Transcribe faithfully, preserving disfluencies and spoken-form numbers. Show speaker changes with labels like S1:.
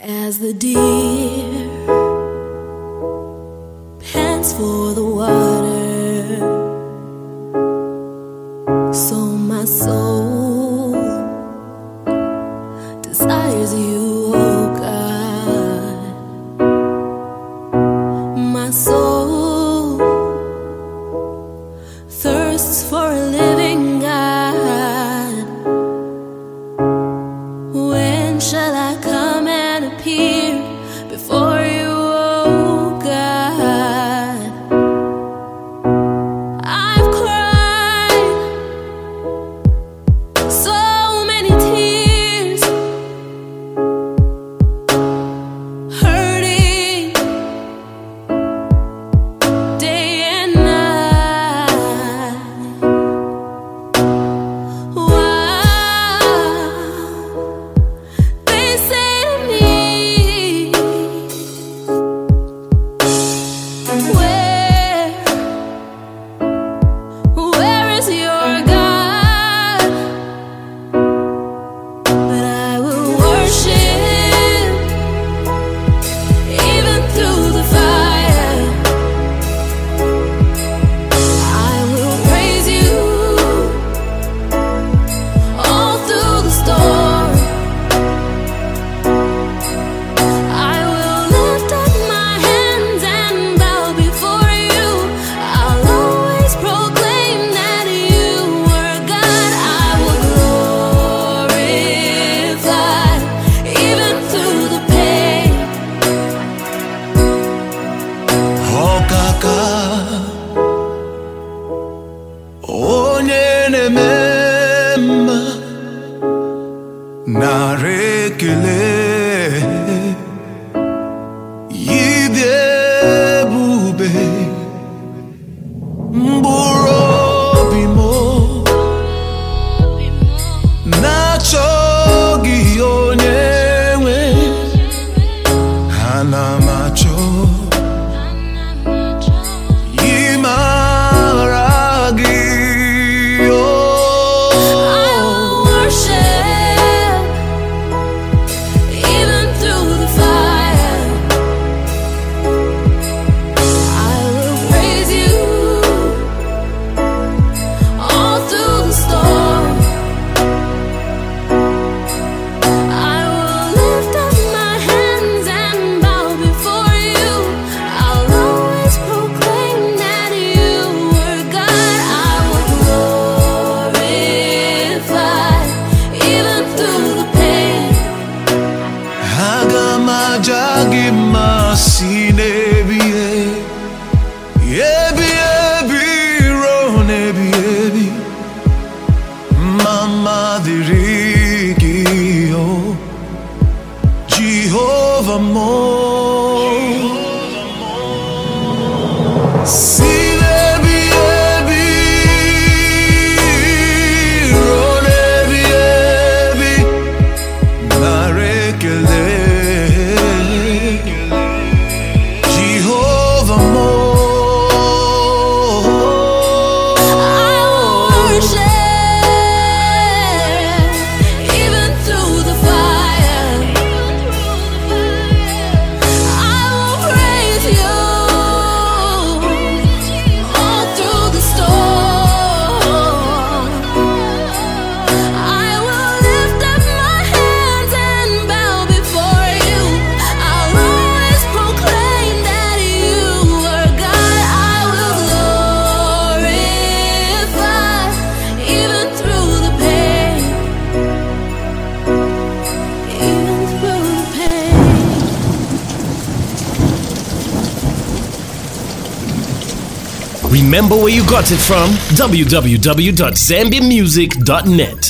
S1: As the deer pants for the water, so my soul desires you, oh God. My soul thirsts for a living God. When shall I come and appear before you, oh God? I've cried so many tears, hurting day and night. Wow, they say to me, where, where is your God? But I will worship even through the fire. I will praise you all through the storm. I will lift up my hands and bow before you. I'll always proclaim that you are God. I will glorify even through the pain.
S2: Ọkaka onye na-eme mma nara ekele ịdị ebube mkpụrụ obi m na-achọ gị onye nwe ana m achọ ịmara gị
S1: I will worship even through the fire. I will praise you all through the storm. I will lift up my hands and bow before you. I'll always proclaim that you are God. I will glorify even through the pain.
S2: aga m aja gị mma si n'ebi ebi ebi ruo n'ebi ebi mama dịrị gị o Jehova mo si n'ebi ebi ruo n'ebi ebi nara ekele Jehova mo
S1: I will worship even through the fire. I will praise you all through the storm. I will lift up my hands and bow before you. I'll always proclaim that you are God. I will glorify even through the pain, even through the pain.
S3: Remember where you got it from? w w w dot zambia music dot net.